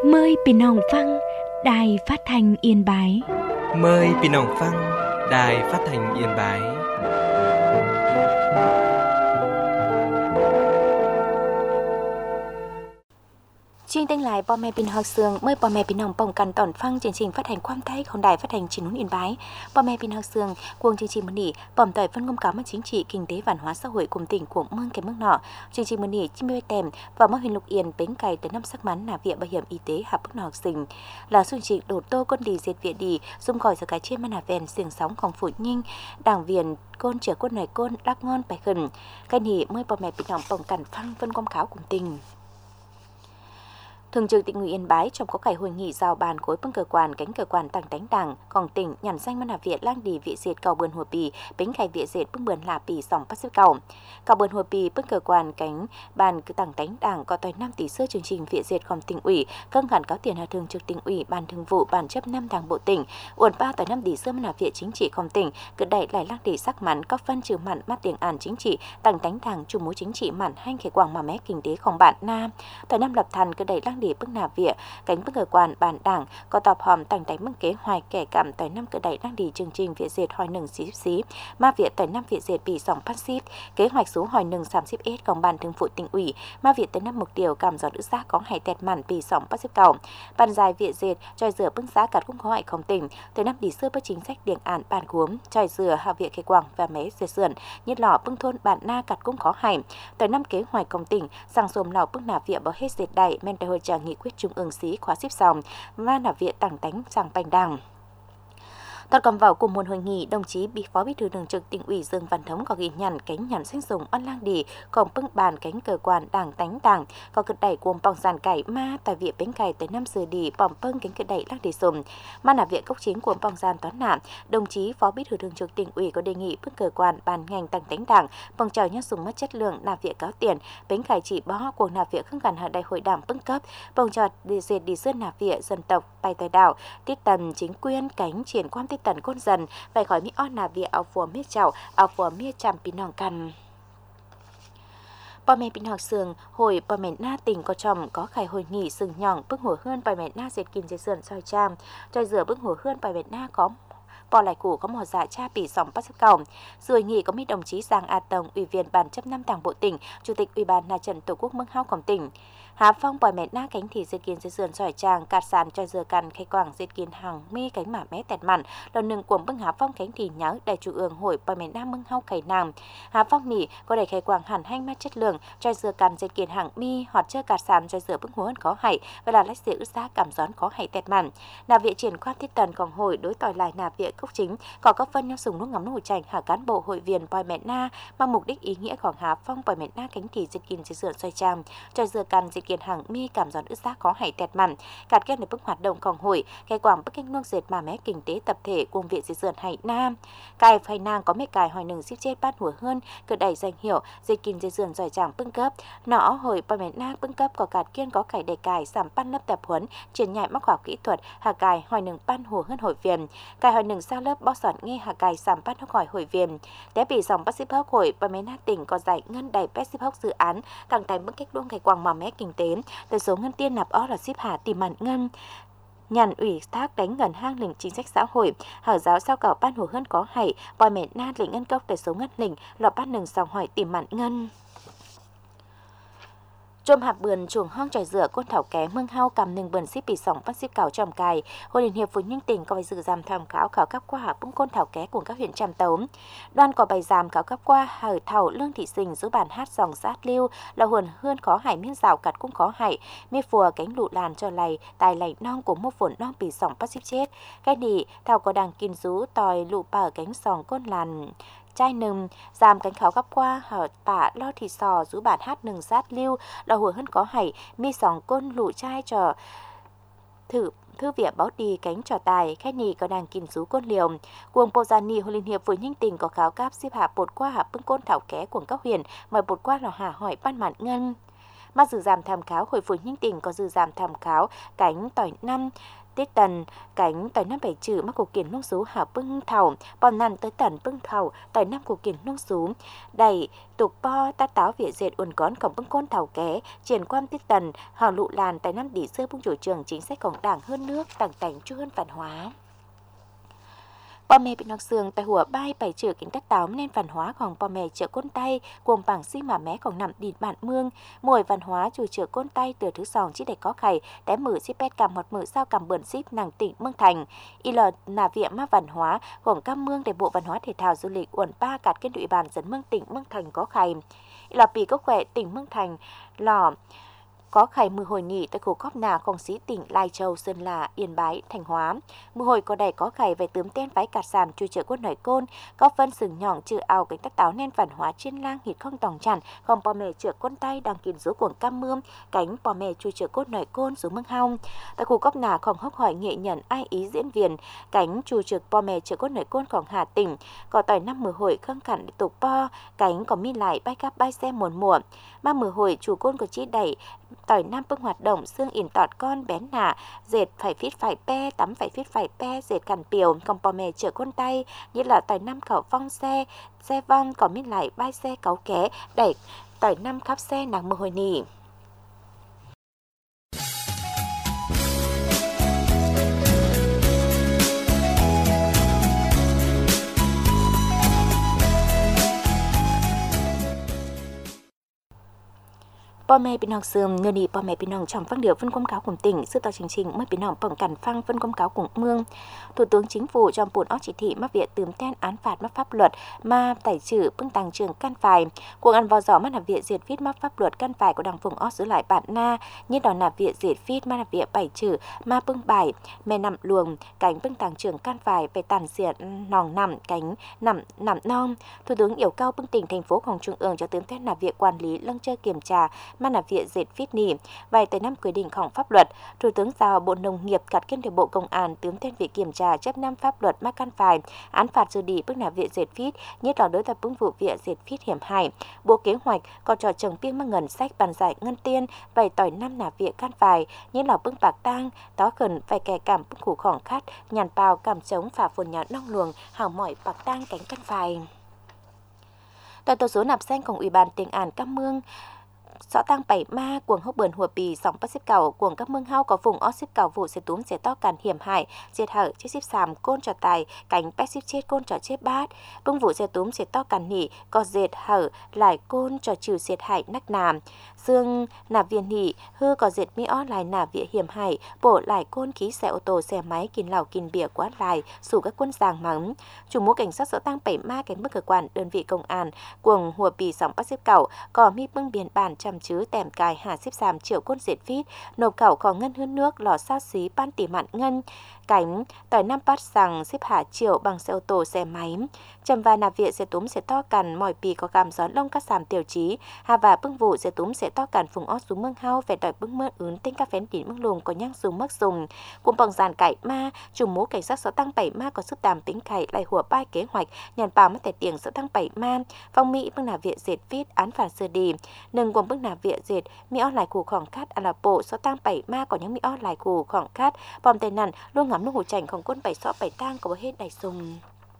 Mờiพี่น้องฟังĐài Phát thanh Yên Bái. Mời พี่น้องฟัง Đài Phát thanh Yên Bái. Chương trình lạiพ่อแม่พี่น้องเสืองเมื่อพ่อแม่พี่น้องป้องกันตอนฟังchương trình phát hành ความไทยของ Đài Phát thanh Truyền hình Yên Bái. พ่อแม่พี่น้องเสือง cuồng chương trìnhมื้อนี้ ป้อมต่อยphân công cáo mặt chính trị, kinh tế, văn hóa xã hội cùng tỉnh của Mương cái mức nọ. Chương trìnhมื้อนี้ chim tèm và mô hình Lục Yên bến cày tới năm sắc mắn là viện bảo hiểm y tế hợp bức nọ học sinh. Là chương trình đổ tô con đi diệt viện đi, dùng gọi giờ cái trên màn vèn xiềng sóngของphụ nhinh, đảng viên côn trở côn này côn đắc ngon bài khẩn. Cái này mớiพ่อแม่พี่น้องป้องกันฟังphân công cáo cùng tỉnh. Thường trực Tỉnh ủy Yên Bái trong có cải hội nghị giao bàn khối bưng cơ quan cánh cơ quan tăng đánh đảng còn tỉnh nhằn danh mân Việt lang đi vị diệt cầu bươn hồ bì bến khai vị diệt bưng bươn là bì sòng bắt xếp cầu bươn hồ bì bưng cơ quan cánh bàn cứ tăng đánh đảng có tới 5 tỷ sơ chương trình vị diệt còn tỉnh ủy cân gắn cáo tiền hà thường trực Tỉnh ủy ban thường vụ ban chấp 5 đảng bộ tỉnh uẩn 3 tới 5 tỷ sơ mân Việt chính trị còn tỉnh cứ đẩy lại lang đi sắc mắn có phân trừ mặn mắt tiếng an chính trị tăng đánh đảng chủ mối chính trị mặn hanh khế quảng mà mé kinh tếของbạn nam tới 5 lập thành cứ đẩy lang đi bưng nà viện cánh bức cơ quan bản đảng có tọp hòm tành đánh bức kế hoạch kẻ cảm tới 5 cỡ đẩy đang đi chương trình viện diệt hỏi nừng xí ma viện tới 5 viện diệt bị sòng phát xít kế hoạch số hỏi nừng 30S còn ban thường vụ Tỉnh ủy ma viện tới 5 mục tiêu cảm gió nữ giá có hay tẹt màn bị sòng phát xếp cầu ban dài viện diệt tròi rửa bưng giá cắt cũng có hại không tỉnh tới 5 đi xưa bất chính sách điện án bàn gốm tròi rửa hạ viện kế quảng và mé dệt sườn nhất lò bưng thôn bản na cắt cũng có hại tới 5 kế hoạch công tỉnh sang xồm lò bưng nà viện bảo hết dệt đẩy men đại hội trả nghị quyết Trung ương xí khóa xếp sòng và nạp viện tảng tánh sang bành đảng. Toàn cầm vào cùng một hội nghị, đồng chí Phó Bí thư Thường trực Tỉnh ủy Dương Văn Thống có ghi nhận cánh nhắn xanh dùng on lang đi, còn bưng bàn cánh cơ quan đảng tánh đảng, có cực đẩy cuồng bong giàn cải ma tại viện bến cày tới 5 giờ đi bỏng bưng cánh cực đẩy lang đi sùm. Mà nạp viện cốc chính cuồng bong giàn toán nạm, đồng chí Phó Bí thư Thường trực Tỉnh ủy có đề nghị bưng cơ quan bàn ngành tàng tánh đảng, bong trào nhân dùng mất chất lượng nạp viện cáo tiền, bến cày chỉ bó cuồng nạp viện không gần hạ đại hội đảng bưng cấp, bong trào đi dệt đi sơn nạp viện dân tộc bay tại đảo, tiết tần chính quyền cánh triển quan tiết tần côn dần phải khỏi mỹ on là việc áo phùa miết chảo áo phùa miết chằm pin nòng căn Bà mẹ pin học sườn hồi bà mẹ na tỉnh có chồng có khai hội nghị sừng nhỏng bức hồ hơn bà mẹ na dệt kim dệt sườn soi trang trôi rửa bức hồ hơn bà mẹ na có bỏ lại củ có một dạ cha bị sòng bắt xếp cầu rồi nghị có mấy đồng chí Giang A Tông ủy viên ban chấp 5 đảng bộ tỉnh chủ tịch ủy ban Na Trận Tổ quốc Mương Haoของtỉnh Hà Phong bòi mẹ na cánh thì dệt kiên dệt sườn sỏi trang cạt sàn cho dừa cằn khai quảng dệt kiên hàng mi cánh mả mé tẹt mặn lần nừng cuồng bưng Hà Phong cánh thì nhớ đại chủ ương hội bòi mẹ na Mương Hao khải nàng Hà Phong nỉ có đẩy khai quảng hẳn hanh mát chất lượng cho dừa cằn dệt kiên hàng mi hoặc chơi cạt sàn cho dừa bưng huấn có hại và là lách dễ ướt giá cảm gión có hại tẹt mặn nạp viện triển quan thiết tần còn hội đối tỏi lại nạp viện cốc chính có các phân nhau dùng nước ngắm nổi chành hạ cán bộ hội viên bòi mẹ na mang mục đích ý nghĩaของHà Phong bòi mẹ na cánh thì dệt kiên dệt sườn xoay trang cho dừa cằn dệt kiên hàng mi cảm giòn ướt giá có hại tẹt mặn cạt kết để bức hoạt độngของhội khai quảng bức kinh nuông dệt mà mé kinh tế tập thể cùng viện dệt sườn hải nam cài phai nang có mấy cài hỏi nừng ship chết bát hùa hơn cờ đẩy danh hiệu dệt kiên dệt sườn giỏi chàng bưng cấp nọ hội bòi mẹ na bưng cấp có cạt kiên có cải để cài giảm pan lớp tập huấn truyền nhạy mắc khoa kỹ thuật hạ cài hỏi nừng pan hùa hơn hội viên cài hỏi nừng sao lớp bó sọn nghe hạ cài giảm pan hỏi hội viên để bị dòng bác sĩ hốc hội bòi mẹ na tỉnh có giải ngân đầy bác sĩ hốc dự án càng thành bức cách đuông khai quảng mà mé kinh tế từ số ngân tiên nạp ó là ship hà tìm mặn ngân nhàn ủy thác đánh gần hang lĩnh chính sách xã hội hở giáo sao cảo ban hồ hơn có hại bòi mẹ na lĩnh ngân cốc từ số ngân lĩnh lọt ban nừng dòng hỏi tìm mặn ngân Trôm hạp bườn chuồng hong tròi rửa côn thảo ké Mương Hao cầm nừng bườn ship bị sòng phát ship cào tròm cài hội liên hiệp phụ nhân tỉnh có bài dự giảm tham khảo cấp qua hạp bung côn thảo ké của các huyện Tràm Tấu đoàn có bài giảm khảo cấp qua hở thảo lương thị sinh giữ bản hát dòng sát lưu là huồn hơn có hải miên rào cặt cũng có hại mê phùa cánh lụ làn cho lầy tài lầy non của một phồn non bị sòng phát ship chết cái nỉ thảo có đằng kinh rú tòi lụ bờ cánh sòng côn làn chai nừng giảm cánh khảo gấp qua hở bả lo thịt sò rú bản hát nừng sát lưu là hùa hơn có hảy mi sòng côn lụ chai cho thư viện báo đi cánh trò tài khách nhì có đàn kinh rú côn liều cuồng Pozani hội liên hiệp phụ nhân tỉnh có khảo cáp xếp hạ bột qua hạ bưng côn thảo ké của các huyện mời bột qua là hạ hỏi ban mạn ngân mà dự giảm tham khảo hồi phục những tỉnh có dự giảm tham khảo cánh tỏi năm Tết Tần, cánh tỏi năm bảy chữ mắc cổ kiển nông sú hảo bưng thầu, bom nằn tới tần bưng thầu, tỏi năm cổ kiển nông sú, đẩy tục bo tát táo việt dệt uốn cón cổng bưng côn thầu ké, triển quan Tết Tần, hào lụ làn tỏi năm đỉ sơ bưng chủ trường chính sáchของđảng hơn nước, tảng tành chu hơn văn hóa. Bò mè bị nọc xương tại hùa bay bảy chữ kính đất táo nên văn hóaของbò mè chợ côn tay gồm bảng xi mà méของnằm địt bản mương mùi văn hóa chủ chợ côn tay từ thứ sòng chỉ để có khẩy té mử xí pet cầm một mử sao cầm bẩn xíp nàng tỉnh mương thành y lờ nà viện ma văn hóaของcam mương để bộ văn hóa thể thao du lịch uẩn pa cạt kết địa bàn dẫn mương tỉnh mương thành có khẩy y lò pì có khỏe tỉnh mương thành lò có khải mưa hồi nhị tại khu cóp nà không xí tỉnh Lai Châu, Sơn La, Yên Bái, Thanh Hóa. Mưa hồi có đầy có khải về tướm tên váy cạt sàn chui chợ quân nổi côn, có phân sừng nhỏng trừ ảo cánh tắc táo nên văn hóa trên lang hít không tòng chản, không bò mè chợ quân tay đang kín rú cuồng cam mương, cánh bò mè chui chợ côn nổi côn xuống mương hong. Tại khu cóp nà không hốc hỏi nghệ nhận ai ý diễn viên, cánh chui chợ bò mè chợ côn nổi cônของHà Tỉnh, có tỏi năm mưa hồi khăng khẳng tục po, cánh có mi lại bay cắp bay xe muộn muộn, mà mưa hồi chủ côn của chí đẩy tỏi năm bưng hoạt động xương ỉn tọt con bén nả dệt phải phít phải pe tắm phải phít phải pe dệt cằn piều còn bò mè chở con tay như là tỏi năm khẩu vong xe vong còn miết lại bay xe cáu ké đẩy tỏi năm khắp xe nàng mưa hồi nỉ. Bò mè bị nọc sườn người đi bò mè bị nọc trong phát biểu phân công cáo của tỉnh sự tàu trình mới bị nọc bằng cản phăng phân công cáo của mương. Thủ tướng Chính phủ trong buồn óc chỉ thị mắc việc tườm ten án phạt mắc pháp luật mà tải trữ bưng tăng trường căn phải cuộc ăn vào giỏ mắt là việc diệt phít mắc pháp luật căn phải của đảng phùng óc giữ lại bản na như đó là việc diệt phít mà là việc bảy trữ mà bưng bài mè nằm luồng cánh bưng tăng trường căn phải về tàn diệt nòng nằm cánh nằm non. Thủ tướng yêu cầu bưng tỉnh thành phốของtrung ương cho tườm ten là việc quản lý lăng chơi kiểm tra mà là việc dệt phít nỉ vài tới năm quy địnhของpháp luật. Thủ tướng giao Bộ Nông nghiệp cắt kiên điều Bộ Công an tướm tên việc kiểm tra chấp năm pháp luật mắc căn phải án phạt xử lý bức là việc dệt phít nhất là đối tập bưng vụ việc dệt phít hiểm hại. Bộ Kế hoạch còn trò trồng piêng mang ngân sách bàn giải ngân tiên vài tỏi năm là việc căn phải nhất là bưng bạc tang đó khẩn vài kẻ cảm bưng khủ khỏng khát nhàn bào cảm chống phả phồn nhà nong luồng hảo mỏi bạc tang cánh căn phải. Tại tổ số nạp xanhของỦy ban Tỉnh An Cam Mương Rõ tăng bảy ma cuồng hốc bờn hùa bì sòng bắt xếp cầu cuồng các mương hao có vùng ót xếp cầu vụ sẽ túm sẽ to càn hiểm hại diệt hở chết xếp sàm côn trò tài cánh bét xếp chết côn trò chết bát bưng vụ sẽ túm sẽ to càn nỉ có diệt hở lại côn trò trừ diệt hại nắc nàm xương nạp viên nỉ hư có diệt mi ót lại nạp vía hiểm hại bổ lại côn khí xe ô tô xe máy kín lào kín bìa quá lại sủ các quân giàng mắng chủ mũ cảnh sát rõ tăng bảy ma cánh bức cơ quan đơn vị công an cuồng hùa bì sòng bắt xếp cầu có mi bưng biển bản trăm chứ tèm cài hà xếp sàm triệu côn diệt phít nộp khẩu có ngân hơn nước lò sao xí ban tỉ mạn ngân cánh tỏi năm bát rằng xếp hạ triệu bằng xe ô tô xe máy trầm và nạp viện sẽ túm sẽ to cằn mỏi pì có cảm gió lông các sàm tiểu trí hà và bưng vụ sẽ túm sẽ to cằn phùng ót xuống mương hao về đòi bưng mưa ướn tinh các phén đỉnh mương lùm có nhang dùng mất dùng cùng bằng dàn cải ma chủ mũ cảnh sát sở tăng bảy ma có sức tàm tính cải lại hùa bai kế hoạch nhàn bào mất tài tiền sở tăng bảy ma phong mỹ bưng nạp viện dệt phít án phạt sơ đi nâng gồm bưng nạp viện dệt mi ót lại củ khoảng cát là bộ sở tăng bảy ma có những mi ót lại củ khoảng cát bom tên nằn luôn ngắm nước hồ chảnhของquân bảy sọ bảy tang có hết đầy sùng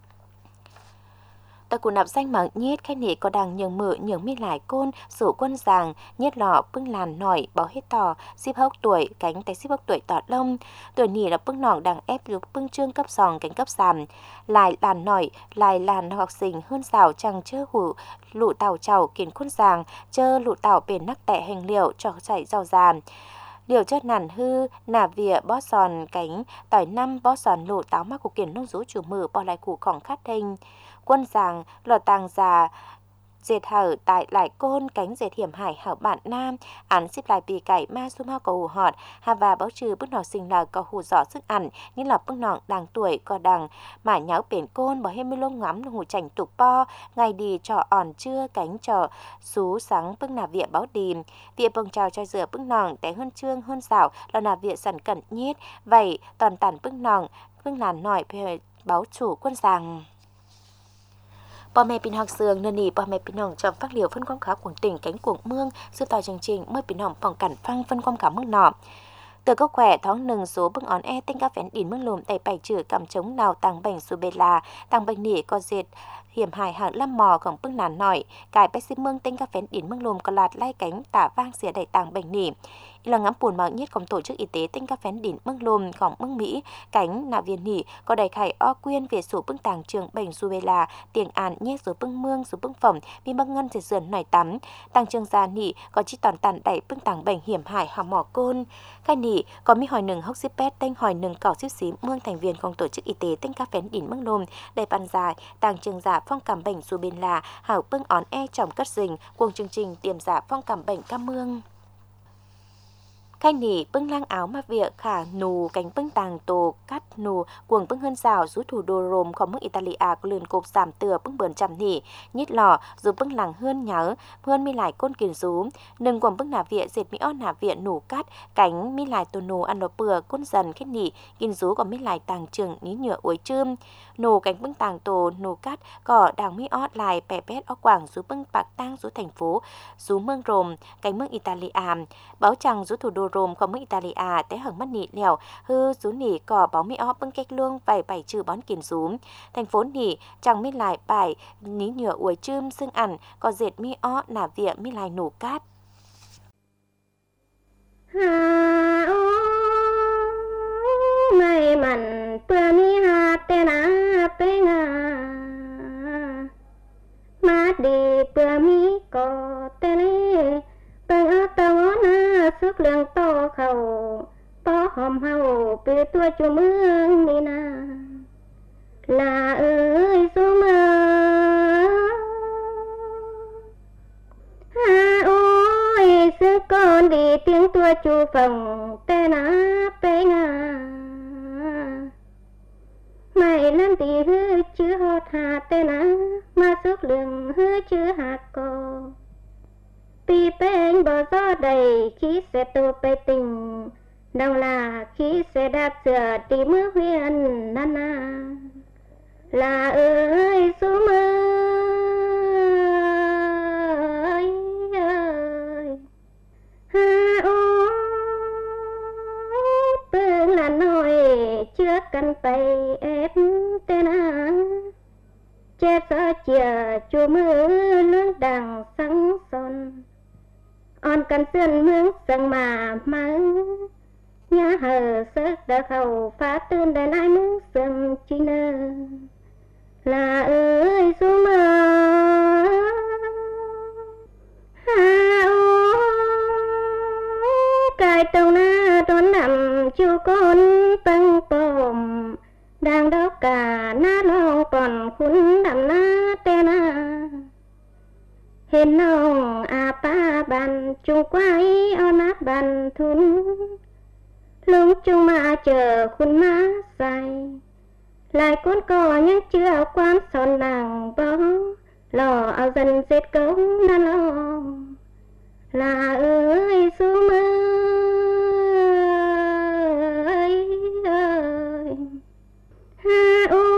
tại cuộc nạp danh mạng nhiết khai nỉ có đằng nhường mự nhường mi lại côn sủ quân giàng nhiết lọ bưng làn nổi báo hết tò ship hốc tuổi cánh tay ship hốc tuổi tọt lông tuổi nỉ là bưng nòng đằng ép lúc bưng trương cấp sòng cánh cấp sàm lại làn nổi lại làn học sinh hơn xảo chẳng chơ hủ lụ tàu chầu kiến khuôn giàng chơ lụ tàu bền nắc tẹ hành liệu cho chạy rau giàm điều chất nản hư nà vỉa bó sòn cánh tỏi năm bó sòn lụ táo mắc của kiển nông rú chủ mử bỏ lại củ khỏng khát hình quân giàng lò tàng già dệt hở tại lại côn cánh dệt hiểm hải hảo bạn nam án xếp lại bì cải ma xung hao có hù họt hà và báo trừ bức nọ sinh là có hù rõ sức ăn như là bức nọ đàng tuổi có đằng mà nháo bền côn bỏ hết mươi lông ngắm hù chảnh tục po ngày đi trò òn trưa cánh trò xú sáng bức nà vịa báo đìm vịa bông trào cho rửa bức nòng té hơn trương hơn xảo là nà vịa sẵn cẩn nhiết vậy toàn tản bức nòng bức làn nổi báo chủ quân giàng Bà mẹ pin học sương nên nỉ bà mẹ pin nòng trong phát liệu phân quang khá cuồng tỉnh cánh cuồng mương sư tàu chương trình mới pin nòng phòng cảnh phăng phân quang khá mương nọ. Từ câu khỏe tháng nừng số bưng ón tinh ca phén đỉn mương lùm tay bảy chữ cầm chống nào tăng bệnh su bê la tăng bệnh nỉ có dệt hiểm hại hàng lâm mòของปึ้งนานหน่อยกายไปซิเมืองเต็งกาเฟนดินเมืองลมกลาดไล่แก๊งตาว่างเสียใดต่างแบ่งหนีอีหลังngắmปุ่นmạng nhiệtของtổ chức y tế ต็งกาเฟนดินเมืองลมของเมืองMỹ cánh nạ viên nỉ có đầy khải o quyên về số bưng tàng trường bệnh Rubella tiền an nhiệt số bưng mương số bưng phẩm mi bưng ngân dệt dườn nổi tắm tàng trường gia nỉ có chỉ toàn tàn đẩy bưng tàng bệnh hiểm hại hàm mỏ côn khai nỉ có mi hỏi nừng hốc xếp pet ต็งhỏi nừng cỏ xíu xí mương thành viênของtổ chức y tế ต็งกาเฟนดินเมืองลมđầy bàn dài tàng trường giả phong cảm bệnh Rubella hảo bưng ón trong cất rình cuồng chương trình tiềm giả phong cảm bệnh cam mương khai nỉ bưng lang áo mà việc khả nù cánh bưng tàng tổ cắt nù cuồng bưng hơn rào rú thủ đô Romeของเมืองอิตาลีอาก็เลือนกบ3เตือbưngเบิ่นจำหนีnhiệt lò rồi bưng làng hơn nhớ hơn mi lại côn kiền rú nừng cuồng bưng nà viện dệt mi on nà viện nù cắt cánh mi lại tổ nù ăn đồ bừa côn dần khét nỉ kiền rú còn mi lại tàng trường ní nhựa uối chươm nù cánh bưng tàng tổ nù cắt cỏ đàng mi ót lại bẻ bét ó quảng rú bưng bạc tang rú thành phố rú mương Rome cánh mương Italia báo chẳng rú thủ đô Romeของเมืองอิตาลีอาแต่หังมันหนีแล้วฮือสูหนีก่อเบาไม่อ้อเปิ้งแก๊กล่วงไปไปชื่อบอนกินซูมthành phốหนีจังไม่หลายไปนี้เหนืออวยจื้มซึ่งอันก็เจ็ดมีอ้อหนาเวียมีลายหนูกัดไม่มันเปื่อมีหาแต่นาเป็นงามาดีเปื่อมีก่อแต่เล่เปิงเอาตะวันสุกเรื่องโตเขาปอหอมเฮาเปื่อตัวจูเมืองนี่นาลาเอ้ยสุเมืองหาโอ้ยซื้อก่อนดีเตียงตัวจูฝั่งแต่นาเป็นงาไม่ลั่นตีฮือชื่อฮอดหาแต่นามาสุกเรื่องฮือชื่อหากกอปีเป็นบ่ซอใดขี้เสตัวไปติ่งดาวลาขี้เสดับเสือตีมือเวียนนานาลาเอ้ยสุเมยเอ้ยฮาโอ้เปิ้งละน้อยเชื่อกันไปเอ็ดแต่นาเจ็บซะเจียจูมือเรื่องดังสังสนอ่อนกันเสื่อนเมืองสังมามังยาเหอเสกเดาเขาฟ้าตื่นได้นายมุ้งสังจีเนอลาเอ้ยสุเมยฮาโอกายตรงหน้าต้นนำจูก้นปังปมดังดอกกาหน้าลองก่อนคุณดำหน้าเตนาเห็นน้องอาป้าบันจุงไว้เอานับบันทุนลุงจุงมาเจอคุณมาใส่หลายคนก็ยังเชื่อความสอนหนังบ่หล่อเอาเส้นเสร็จเก้านั่นลองลาเอ้ยสุเมยเอ้ยฮาโอ้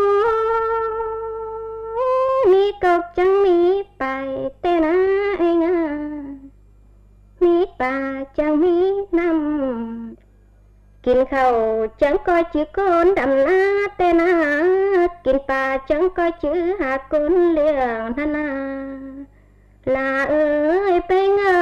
มีกบจังมีไปแต่นาไอ้งามีป่าจังมีน้ำกินข้าวจังก็ชื่อคนดำนาแต่นากินป่าจังก็ชื่อหาคนเลี้ยงนานาลาเอ้ยไปงา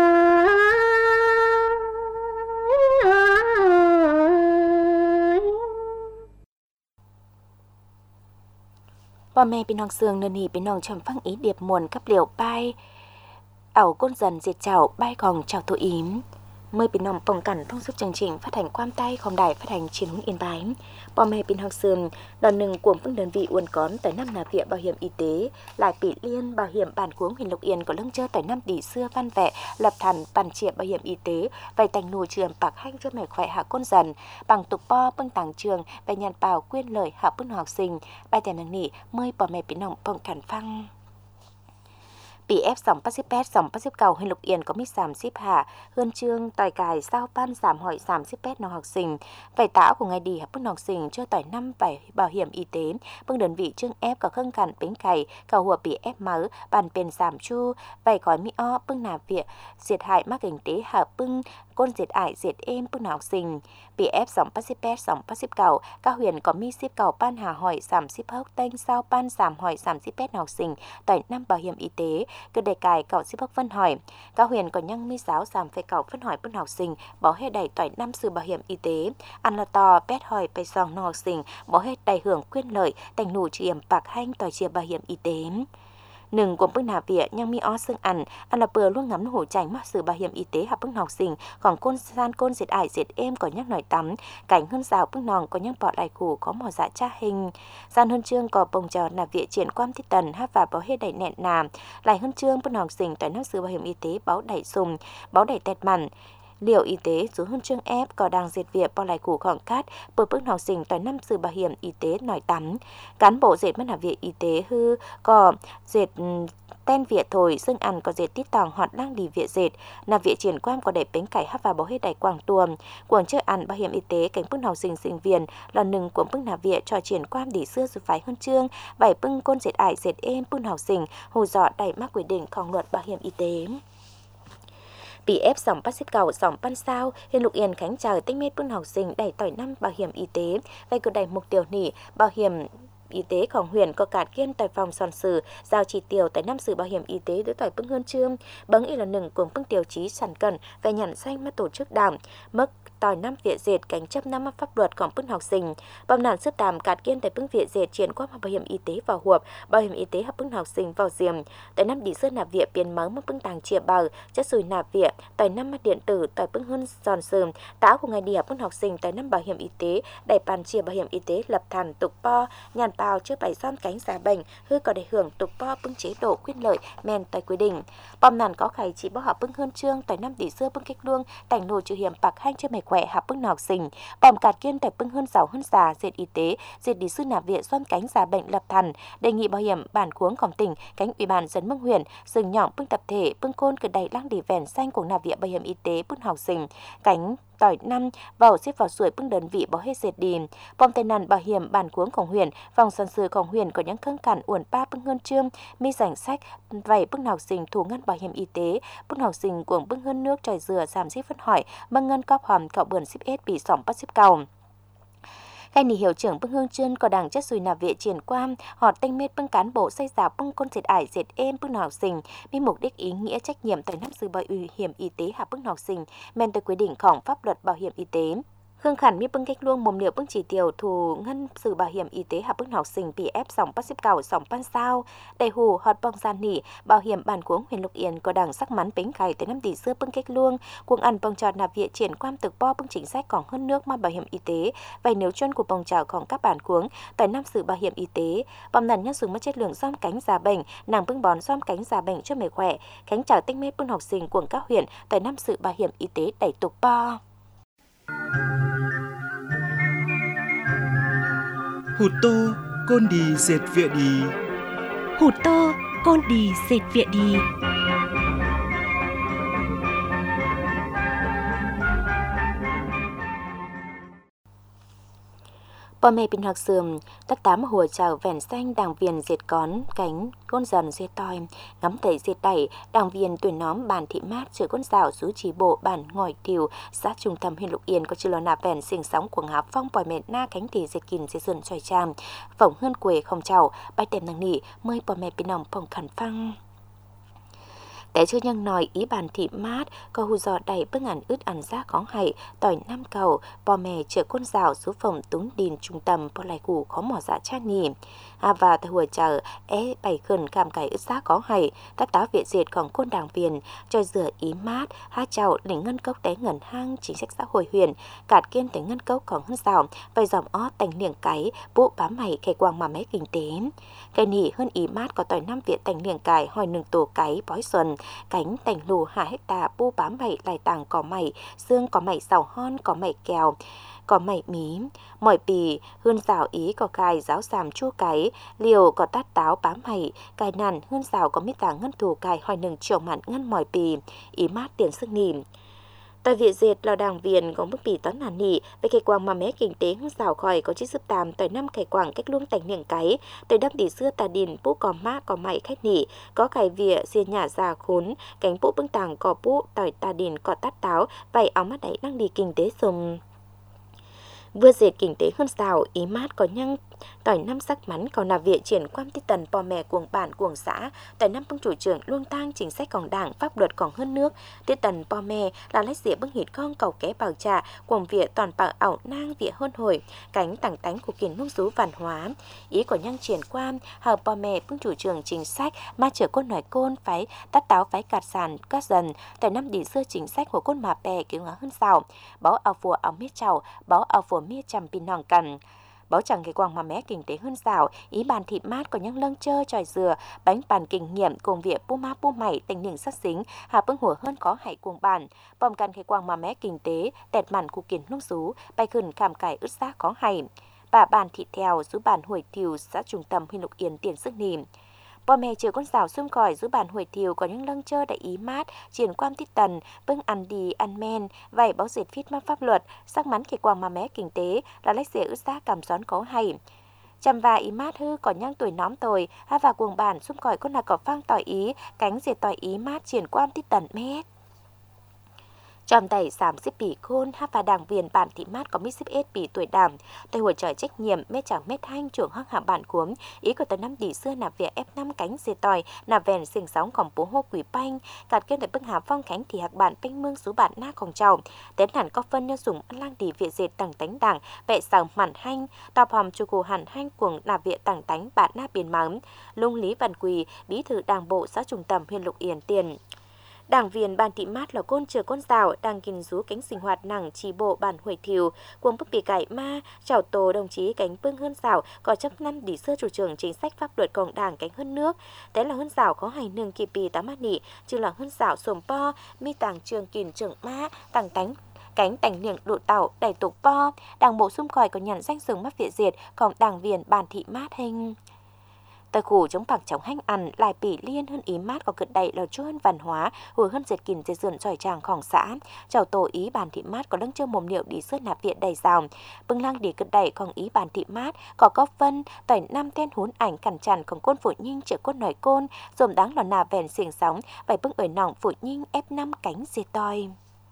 พ่อแม่พี่น้องเสืองเนินนี่พี่น้องชมฟังý điệp muộn cấp liệu bay ảo côn dần diệt chảo bay còn chào tổ yếm mờiพี่น้องป้องกันphong suốt chương trình phát hànhความใต้ของđài phát hành truyền hướng Yên Báiพ่อแม่พี่น้องเสืองđònหนึ่งcủa các đơn vị uốn cón tại năm nạp viện bảo hiểm y tế lại bị liên bảo hiểm bản cuống huyện Lộc Yên có lưng chơi tại năm tỷ xưa văn vẽ lập thành bản triệu bảo hiểm y tế vậy thành nụ trường bạc hanh cho mẹ khỏe hạ côn dần bằng tục po bưng tàng trường về nhàn bảo quyên lời hạ bưng học sinh bài tiền nâng nỉ mờiพ่อแม่พี่น้องป้องกันฟังปีเอฟ2018 2019ให้ลูกเอียนก็มี30หาเฮือนเชืองต่อยกาย20,338น้องhọc sinh phải tạo của ngày đi học bưng học sinh chưa tỏi 5 phải bảo hiểm y tế bưng đơn vị chương ép có khương cản bến cày cầu hùa bị ép mớ bàn bền giảm chu phải gói mi o bưng nạp việc diệt hại mắc kinh tế hạ bưng côn diệt ải diệt êm bưng học sinh bị ép 2018 2019các huyện có mi xếp cầu ban hà hỏi 30 hốc tên sau ban giảm hỏi 38 học sinh tỏi 5 bảo hiểm y tế cứ đề cài cậu xếp hốc phân hỏi các huyện có nhăng mi giáo giảm phải cậu phân hỏi bưng học sinh bỏ hết đầy tỏi 5 sự bảo hiểm y tế ăn là to pét hỏiไปซองนอกสิ่งบ่ให้ได้hưởng quyền lợi แต่งหนูเจียมปากแห้งต่อยเชียร์bảo hiểm y tế หนึ่งกลุ่มปึ้งหนาเวียยังมีออซึ่งอันละเปลือล่วงงำหูใจมาสื่อbảo hiểm y tếหับปึ้งหอกสิ่งของก้นซานก้นเสร็จอายเสร็จเอ็มก่อนยักหน่อยตำไก่ขึ้นสาวปึ้งนองก็ยังปอดไหลขู่có mỏ dạ cha hình gian hơn chương có bồng trào nạp viện triển quan thiết tần hát và báo hết đẩy nẹn nàm lại hơn chương pึ้งหอกสิ่งtại nướcสื่อbảo hiểm y tế báo đẩy sùng báo đẩy tẹt mặn liệu y tế dù hơn chương ép có đang diệt việc bao lại củ khoảng cát bờ bước học sinh tại năm sự bảo hiểm y tế nổi tắm cán bộ dệt mất làm việc y tế hư có dệt tên viện thổi xương ăn có dệt tít tòng hoạt đang đi viện dệt làm viện triển quan có để bánh cải hấp và bảo hết đầy quảng tuồng quảng chơi ăn bảo hiểm y tế cánh bước học sinh sinh viên là nừng của bước làm viện trò triển quan đi xưa dù phải hơn chương bảy bưng côn dệt ải dệt êm bước học sinh hồ dọ đầy mắc quy địnhของluật bảo hiểm y tếปีเอฟ2019 2020hiện lục yên khánh chờ tinh mết bưng học sinh đẩy tỏi 5 bảo hiểm y tế vay cứ đẩy mục tiêu nỉ bảo hiểm y tếของhuyện có cạt kiên tại phòng sòn sử giao chỉ tiêu tại 5 sự bảo hiểm y tế đối tỏi bưng hơn chương bấng y là nừng cùng bưng tiêu chí sản cần về nhận danh mà tổ chức đảng mức tỏi 5 viện dệt cảnh chấp 5 pháp luậtของbưng học sinh bầm nạn sức tạm cạt kiên tại bưng viện dệt chuyển qua bảo hiểm y tế vào huộp bảo hiểm y tế hợp bưng học sinh vào diềm tại 5 đi sơn nạp viện biến mớ mức bưng tàng chia bờ chất sùi nạp viện tại 5 mắt điện tử tại bưng hơn sòn sử táo của ngày đi hợp bưng học sinh tại 5 bảo hiểm y tế đẩy bàn chia bảo hiểm y tế lập thàn tục po nhàn bao chưa bảy son cánh giả bệnh hư có để hưởng tục po bưng chế độ quyền lợi men tại quy định bom nàn có khải chỉ bỏ họ bưng hơn chương tại 5 tỷ xưa bưng kích luông tảnh nô trừ hiểm bạc hanh chưa mày khỏe học bưng học sinh bom cạt kiên tại bưng hơn giàu hơn già dệt y tế dệt đi sư nạp viện son cánh giả bệnh lập thần đề nghị bảo hiểm bản cuốngของtỉnh cánh ủy ban dân mương huyện dừng nhỏng bưng tập thể bưng côn cứ đầy lang đi vẻn xanh của nạp viện bảo hiểm y tế bưng học sinh cánh tỏi 5 vào xếp vào suối bưng đơn vị bảo hết dệt đi bom tên nàn bảo hiểm bản cuốngของhuyện phòng sân sưของhuyện có những khương cản uẩn ba bưng hơn chương mi danh sách vảy bưng học sinh thủ ngân bảo hiểm y tế bưng học sinh của bưng hơn nước trời dừa giảm xếp phân hỏi bưng ngân cọp hòm cọ bươn xếp ết bị sỏng bắt xếp cầu Cái nỉ hiệu trưởng bưng hương chân có đảng chất sùi nạp viện triển quan họ tinh mết bưng cán bộ xây giáo bưng côn dệt ải dệt êm bưng học sinhมีmục đích ý nghĩa trách nhiệm tại năm sự bảo hiểm y tế hạ bưng học sinh men tới quy địnhของpháp luật bảo hiểm y tế Hương khẩn mi bưng cách luông mồm liệu bưng chỉ tiêu thủ ngân sự bảo hiểm y tế hạ bưng học sinh PF 2019 2020 đầy hù hot bong gian nỉ bảo hiểm bản cuống huyện Lục Yên có đảng sắc mắn bính cày tới 5 tỷ xưa bưng cách luông cuồng ăn bong tròn nạp viện triển quan thực bo bưng chính sách còn hơn nước mà bảo hiểm y tế vậy nếu chân của bong tràoของcác bản cuống tại năm sự bảo hiểm y tế bom nằn nhân dùng mất chất lượng xóm cánh giả bệnh nàng bưng bón xóm cánh giả bệnh cho mẹ khỏe cánh chào tinh mết bưng học sinh của các huyện tại năm sự bảo hiểm y tế đẩy tục bo Hụt tô, côn đi dệt viện đi. Hụt tô, côn đi dệt viện đi. Bò mẹ bình học sườm, tất tám hùa chào vẻn xanh đảng viên dệt cón, cánh, côn dần dệt tòi, ngắm tẩy dệt đẩy, đảng viên tuyển nhóm bàn thị mát, chữa côn rào, rú trí bộ, bản ngòi tiều, xã trung tâm huyện Lục Yên có chư lò nạp vẻn sinh sóng của ngáp phong bòi mẹ na cánh tỉ dệt kìn dệt dần xoài tràm, phỏng hơn quê không chào, bài tem năng nỉ, mời bò mẹ bình nòng phòng khẩn phăng. Để chưa nhân nói ý bàn thị mát, có hù dò đầy bức ảnh ướt ảnh giá có hại, tỏi 5 cầu, bò mè chở con rào số phòng túng đìn trung tâm bò lại củ khó mỏ dạ cha nì. Và tại hùa chờ, bày khẩn cảm cải ướt giá có hại, tác táo viện diệtของcôn đảng viên, cho rửa ý mát, hát chào đỉnh ngân cốc té ngẩn hang chính sách xã hội huyền, cạt kiên té ngân cốcของhơn rào, vài dòng ó tành liềng cái, bộ bám mày khe quang mà mấy kinh tế. Cái nỉ hơn ý mát có tỏi 5 viện tành liềng cái, hỏi nừng tổ cái, bói xuân, cánh tành lù 2 hecta bu bám mày lại tàng cỏ mày xương cỏ mày sào hon cỏ mày kèo có mảy mí, mỏi pì, hươn rào ý có cài giáo giảm chua cái, liều có tát táo bám mảy, cài nàn hươn rào có mít tàng ngân thủ cài hỏi nừng chiều mặn ngân mỏi pì, ý mát tiền sức nìm. Tại Việt Dệt là đảng viên có mức bì toán nàn nỉ về cái quang mà mé kinh tế hương rào khỏi có chiếc giúp tàm tới năm cái quảng cách luôn tành niềng cái tới đắp tỷ xưa tà đình bú có má có mày khách nỉ có cái vỉa xiên nhà già khốn cánh bú bưng tàng có bú tỏi tà đình có tát táo vậy áo mắt đấy đang đi kinh tế sùng vừa dệt kinh tế hơn rào ý mát có nhăng tỏi năm sắc mắn còn là viện triển quan tích tần bò mè cuồng bản cuồng xã tại năm bưng chủ trưởng luôn tang chính sách còn đảng pháp luật còn hơn nước tích tần bò mè là lấy dĩa bưng hít con cầu ké bảo trà cuồng viện toàn bảo ảo nang viện hơn hồi cánh tảng tánh của kiến nông sú văn hóa ý của nhăng triển quan hờ bò mè bưng chủ trưởng chính sách mà chở côn nói côn phái tát táo phái cạt sàn cát dần tại năm đi xưa chính sách của côn mà bè cứu ngã hơn rào báo ao vua ao miết chảo báo ao vua miết chằm pin nòng cần báo chẳng cái quang mà mé kinh tế hơn rào ý bàn thịt mát có những lâng chơ tròi dừa bánh bàn kinh nghiệm cùng việc pu má pu mày tình niềng sắc xính hà bưng hùa hơn có hại cuồng bàn bom căn cái quang mà mé kinh tế tẹt màn của kiến nông sú bay khẩn khảm cải ướt xác có hay bà bàn thịt theo rú bàn hồi thiều xã trung tâm huyện Lục Yên tiền sức nìm bò mè chiều con rào xung còi rú bàn hồi thiều có những lâng chơ đại ý mát triển quan tích tần bưng ăn đi ăn men vậy báo dệt phít mắc pháp luật sắc mắn khi quang mà mé kinh tế là lấy rỉa ướt xác cảm gión có hay chăm và ý mát hư còn nhang tuổi nóm tồi ha và cuồng bản xung còi con là cỏ phang tỏi ý cánh dệt tỏi ý mát triển quan tích tần mét tròn tẩy giảm xếp bỉ khôn ha và đảng viên bản thị mát có mít xếp ết bỉ tuổi đảng tại hội trợ trách nhiệm mét chẳng mét hanh trưởng hắc hạ bản cuống ý của tờ năm tỷ xưa nạp việc F5 cánh dê tỏi nạp vèn xình sóngของbố hô quỷ banh cạt kiên tại bưng hà phong khánh thì hạc bản banh mương số bản naของtrào tén hẳn có phân nhân dùng ăn lang tỷ viện dệt tảng tánh đảng vệ sàng mặn hanh tàu hòm chu cổ hẳn hanh cuồng nạp viện tảng tánh bản na biển mắm lung lý văn quỳ bí thư đảng bộ xã trung tâm huyện Lục Yên tiền đảng viên ban thị mát là côn chờ con rào đang kinh rú cánh sinh hoạt nặng chi bộ bản huệ thiều cuồng bức bị cải ma chào tổ đồng chí cánh bưng hơn rào có chấp năm đi sơ chủ trương chính sách pháp luật cộng đảng cánh hơn nước thế là hơn rào có hành nương kỳ pì tám mát nị chứ là hơn rào sồm po mi tàng trường kìn trưởng ma tàng tánh cánh tành niềng độ tàu đẩy tục po đảng bộ xung còi có nhận danh sừng mắt Việt Diệt còn đảng viên ban thị mát hình tờ khủ chống bạc chống hanh ăn lại bỉ liên hơn ý mát có cực đẩy là chúa hơn văn hóa hồi hơn dệt kìm dệt dườn tròi tràngของxã chào tổ ý bàn thị mát có lưng chơi mồm liệu đi sớt nạp viện đầy rào bưng lăng đi cực đẩy còn ý bàn thị mát có góc vân tỏi năm tên hún ảnh cằn tràn còn côn phụ nhinh chở côn nổi côn dồm đáng là nà vèn xiềng sóng vậy bưng ở nòng phụ nhinh F5 cánh dê toi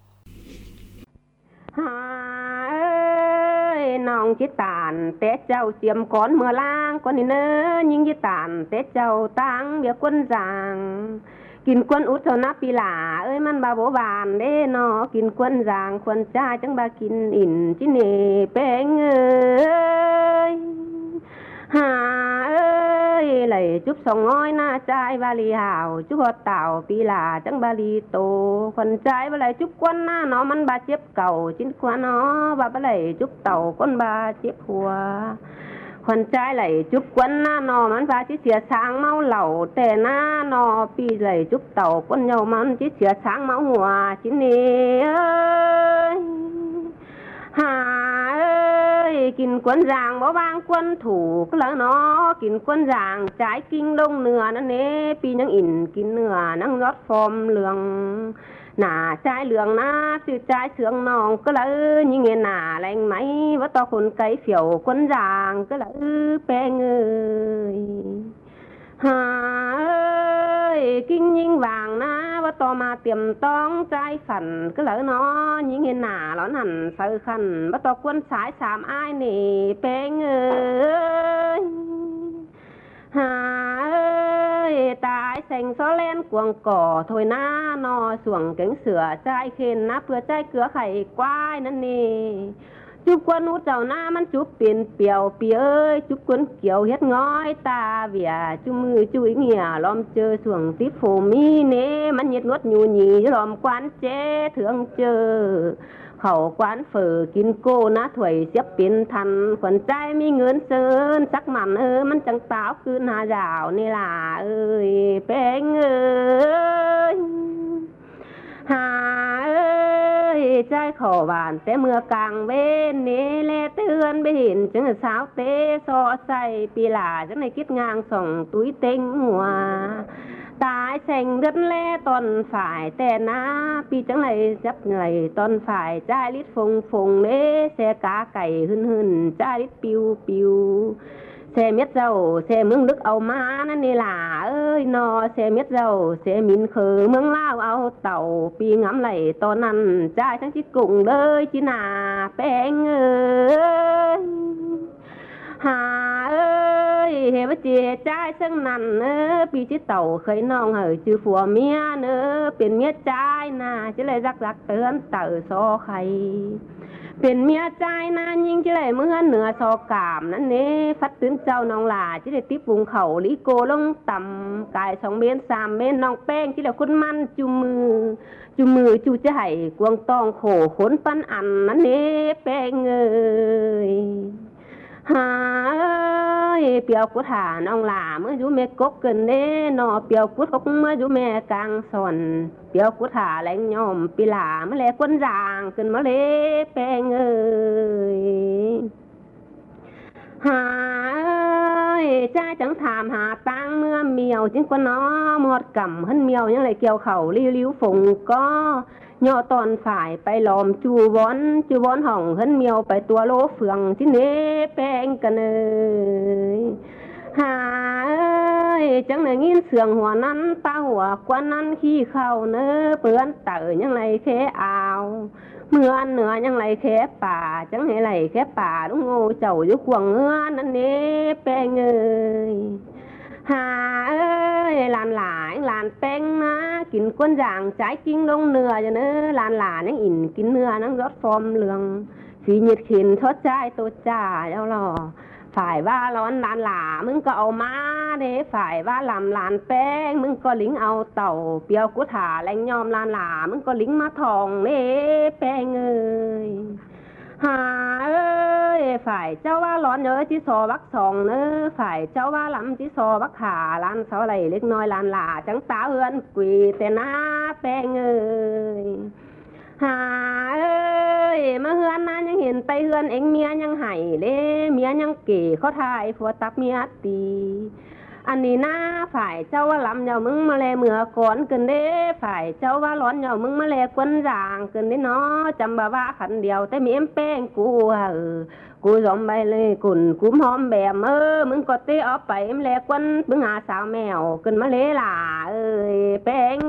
nòng chỉ tàn té châu xiêm con mưa lang con đi nơ nhưng chỉ tàn té châu tang bia quân giàngกิน quân út cho nắp pi là ơi man bà bố bàn đê nó กิน quân giàng quân trai chẳng bà กิน ỉn chỉ nề beng ơi hà ơi lạy chúc sòng ngói na trai ba lì hào chúc họ tảo pi là chẳng ba lì tổ phần trai ba lạy chúc quân na nó man ba chép cầu chín quan nó ba lạy chúc tàu quân ba chép hùa phần trai lạy chúc quân na nó man ba chỉ xìa sáng máu lẩu tè na nó pi lạy chúc tàu quân nhau man chỉ xìa sáng máu hùa chín nè ơi hà ơi กิน quân giàng bỏ bang quân thủ cứ lỡ nó กิน quân giàng trái kinh đông nửa nó nế pi nhang ỉn กิน nửa năng rót phom lường nà trái lường na từ trái sướng nòng cứ lỡ như nghe nà lành máy vỡ to khôn cây phiểu quân giàng cứ lỡ beng ơi hà ơi kinh nhinh vàng na vỡ to mà tiềm tong trái phản cứ lỡ nó như nghe nà lón hẳn sơ khăn vỡ to quân sái sám ai nè beng ơi hà ơi tại sành xó len cuồng cỏ thôi na nó xuồng cánh sửa trái khen na vừa trái cửa khẩy quai nè nè chúc quân út giàu naมันchúc tiền piều pi ơi chúc quân kiều hết ngói ta vỉa chúc mưa chú ý nghỉa lom chơi xuồng tí phù mi nèมันnhiệt ngót nhù nhì lom quán chế thương chơi khẩu quán phở กิน cô na thủy xếp biến thành คนใจมีเงินเซินสักมันมันจังสาวคืนหาดาวนี่ล่ะเอ้ยเป้งเอ้ยหาเอ้ยใจได้ขอหวานแต่เมื่อกลางเว้นเนแลเตือนไปเห็นจังสาวเตซอใส่ปีหลาจังในคิดงางส่องตุ้ยเต็งหัวตายแสงเดือนแลตอนฝ่ายแต่นาปีจังไรจับไงตอนฝ่ายจ้าลิดฟงเนแสกาไก่หึนจ้าลิดปิวเสเม็ดเราเสเมืองลึกเอามานั่นนี่ล่ะเอ้ยนอเสเม็ดเราเสมินเขอเมืองลาวเอาเต่าปีงามไหลตอนนั้นจ่ายทั้งจิกุ้งเลยจินาแป้งเอ้ยหาเอ้ยเฮวเจียจ่ายซึ่งนั้นปีจิเต่าเคยน้องเหยจือผัวเมียเป็นเมียจ่ายนะจะเลยรักเตือนเต่าซอใครเป็นเมียใจนานยิ่งจะได้เมื่อเหนือซอกามนั่นเน่ฟัดตื้นเจ้าน้องหลาจะได้ติปุงเขาลิโกลงต่ำกาย2 เมตร 3 เมตรน้องแป้งที่แล้วคุณมันจูมือจูจะให้กวงตองโขขนปันอันนั่นเน่แป้งเอ้ยหาเปียวกุดหาน้องหลาเมื่ออยู่แม่กกเกินเน่นอเปียวกุดกเมื่ออยู่แม่กลางสอนเปียวกุดหาแหลงย่อมปีหลาเมื่อแลกวนรางเกินมาเลแป้งเอ้ยหาจ้าจังถามหาตังเมื่อเมียวจึงกว่าน้อหมดกำหันเมียวยังไรเกี่ยวเข่าลิ้วฝงก็ย่อตอนฝ่ายไปล้อมจูวอนห้องเฮินเมียวไปตัวโลเฟืองที่เนแป้งกันเลยหาจังไหนงินเสืองหัวนั้นตาหัวกว่านั้นขี้เข้าเปื้อนเต๋อยังไรแค่เอาเมื่อเหนือยังไรแค่ป่าจังไหนไรแค่ป่าลุงโง่เจ้าอยู่ขวงเงือนั่นเนแป้งเอ้ยหาหลานแป้งนะกินก้นอย่างใจจริงลงเนื้ออย่างหลานยังอิ่นกินเนื้อนั่งรสฟอมเหลืองฝีหยิดขินทดใจตัวจ่าแล้วหรอฝ่ายว่าร้อนหลามึงก็เอามาเด้ฝ่ายว่าหลานแป้งมึงก็ลิงเอาเต่าเปียวกุถาแรงยอมหลามึงก็ลิงมาทองเด้แป้งเอ้ยหาฝ่ายเจ้าว่าร้อนเยอะที่ซอวัก2ฝ่ายเจ้าว่าลำที่ซอวักขาลานเสาไหลเล็กน้อยลานหลาจังตาเฮือนกุยแต่หน้าแป้งเอ้ยหามาเฮือนนั้นยังเห็นไปเฮือนเอ็งเมียยังไห้เล่เมียยังเก๋เขาทายผัวตับเมียตีอันนี้หน้าฝ่ายเจ้าว่าลำเจ้ามึงมาแลเมื่อก่อนเกินเด้ฝ่ายเจ้าว่าร้อนเจ้ามึงมาแลกวนรางเกินเด้เนาะจำบ่าว่าขันเดียวแต่มีเอ็มแป้งกูยอมไปเลยกูหอมแบบมึงก็เตะออกไปเอ็มแลกวนมึงหาสาวแมวเกินมาเลล่ะแป้ง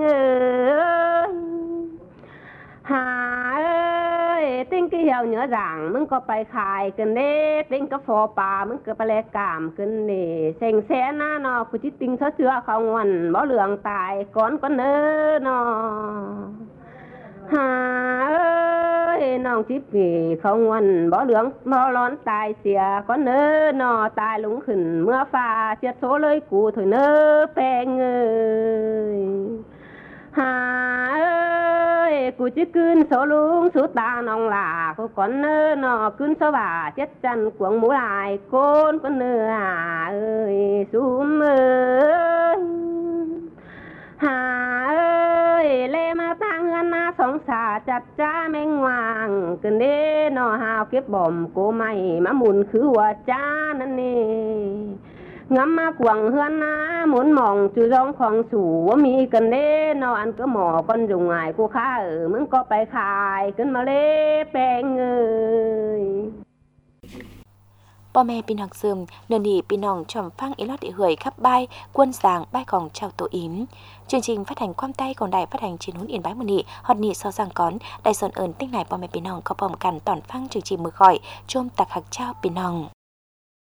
หาติ้งก็เหี่ยวเหนือด่างมึงก็ไปขายกันเด้ติ้งก็ฟอปลามึงก็ไปแลกกามกันเด้เซ็งแสนหน้านอกูจิติ้งเชื่อเขางอนบ่เหลืองตายก้อนก็เน้อนอหาน้องจิบปีเขางอนบ่เหลืองบ่ร้อนตายเสียก็เน้อนอตายลุงขึ้นเมื่อฟ้าเสียโซเลยกูถอยเน้อแป้งหากูจะขึ้นโซลุงสุตาน้องหลากูก่อนเนื้อนอขึ้นสว่าเจ็ดจันกวงหมูลายโกนก็เนื้อสูมหาเลมาตั้งเงินนา2 สาจัดจ้าแมงวางกันเด้นอหาวเก็บบ่มโกไม่มาหมุนคือหัวจ้านั่นนี่งำมาขวางเฮือนน้าหมุนมองจุร้องของสู่ว่ามีกันเด้นอนก็หมอกันอยู่ไงกูข้ามึงก็ไปขายขึ้นมาเล่แป้งพ่อแม่พี่น้องซึมเดี๋ยวนี้พี่น้องชมฟังอีลอดเหยขับใบกวนสางใบของชาวตัวอิมchương trình phát hành quang tayของđài phát hành trên huấn yên bái mùa nị hot nị sau giang cón đài sơn ơn tinh nàyพ่อแม่พี่น้องก็พร้อมกันตอนฟังchương trìnhมือข่อยชมตักหักเจ้าพี่น้อง